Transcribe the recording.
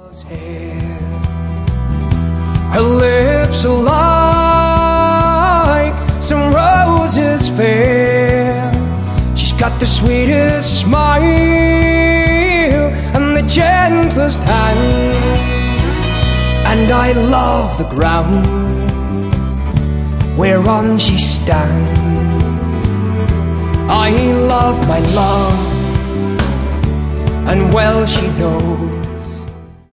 Her lips are like some roses fair. She's got the sweetest smile and the gentlest hand. And I love the ground whereon she stands. I love my love, and well she knows